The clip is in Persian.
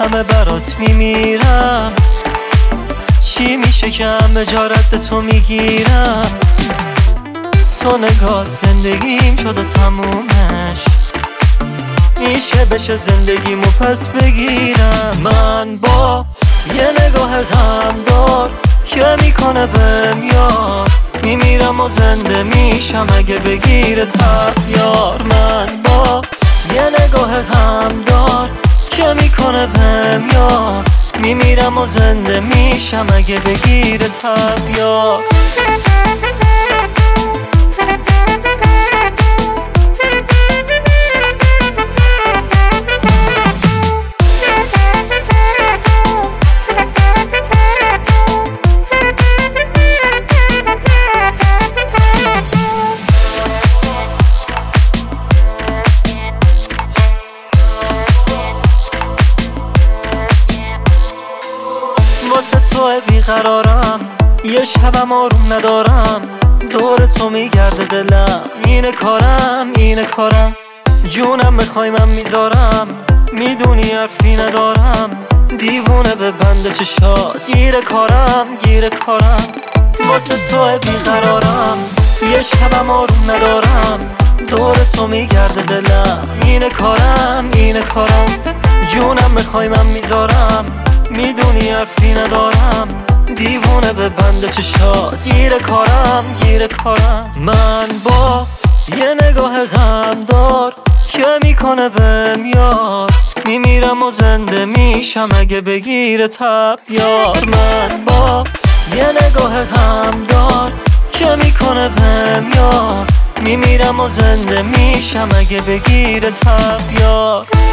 همه برات میمیرم. چی میشه که همه جا رد تو میگیرم؟ تو نگات زندگیم شده تمومش، میشه بشه زندگیمو پس بگیرم. من با یه نگاه غمدار که میکنه بهم یار، میمیرم و زنده میشم اگه بگیره تب یار. من با یه نگاه غمدار که میکنه بهم یار، میمیرم و زنده میشم اگه بگیره تب یار. واسه تو بیقرارم، یه شبم آروم ندارم، دور تو میگرده دلم. اینه کارم جونم میخوای من میذارم، میدونی حرفی ندارم، دیوونه به بند چشات. گیر کارم واسه تو بیقرارم، یه شبم آروم ندارم، دور تو میگرده دلم. اینه کارم جونم میخوای من میذارم، میدونی حرفی ندارم، دیوونه به بند چشات. گیر کارم من با یه نگاه غمدار که میکنه بهم یار، میمیرم و زنده میشم اگه بگیره تب یار. من با یه نگاه غمدار که میکنه بهم یار، میمیرم و زنده میشم اگه بگیره تب یار.